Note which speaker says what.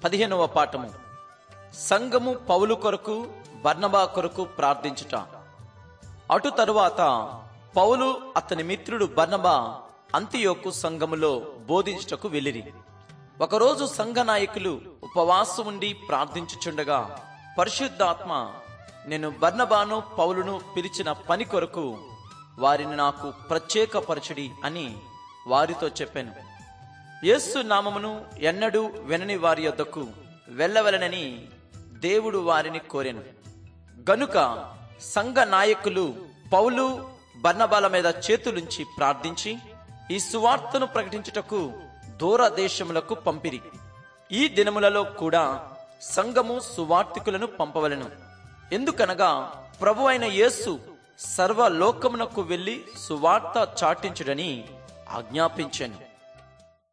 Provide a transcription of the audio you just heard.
Speaker 1: 15వ పాఠము. సంఘము పౌలు కొరకు బర్నబా కొరకు ప్రార్థించుట. అటు తరువాత పౌలు అతని మిత్రుడు బర్నబా అంతియోకు సంఘములో బోధించుటకు వెళ్ళిరి. ఒకరోజు సంఘ నాయకులు ఉపవాసం ఉండి ప్రార్థించుచుండగా పరిశుద్ధాత్మ, నేను బర్నబాను పౌలును పిలిచిన పని కొరకు వారిని నాకు ప్రత్యేకపరచుడి అని వారితో చెప్పాను. యేసు నామమును ఎన్నడూ వినని వారి యొద్దకు వెళ్ళవలెనని దేవుడు వారిని కోరెను. గనుక సంఘ నాయకులు పౌలు బర్నబాల మీద చేతులుంచి ప్రార్థించి ఈ సువార్తను ప్రకటించుటకు దూర దేశములకు పంపిరి. ఈ దినములలో కూడా సంఘము సువార్తికులను పంపవలెను. ఎందుకనగా ప్రభు అయిన యేసు సర్వలోకమునకు వెళ్లి సువార్త చాటించుడని ఆజ్ఞాపించాను.